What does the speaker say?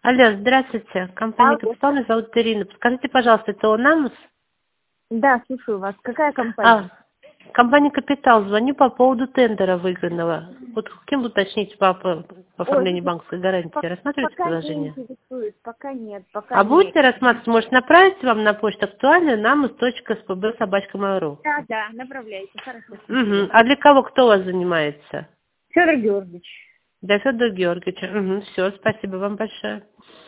Алло, здравствуйте. Компания Алло. «Капитал», меня зовут Ирина. Подскажите, пожалуйста, это ОНАМУС? Да, слушаю вас. Какая компания? Компания «Капитал». Звоню по поводу тендера выигранного. Вот хотим уточнить по Ой, оформлению банковской гарантии. Рассматриваете пока не предложение? интересует, пока нет, пока А не. будете рассматривать? Может, направить вам на почту актуальную namus.spb@mail.ru? Да, да, направляйте, хорошо, Угу. спасибо. А для кого, кто у вас занимается? Федор Георгиевич. Для Федора Георгиевича. Угу. Все, спасибо вам большое.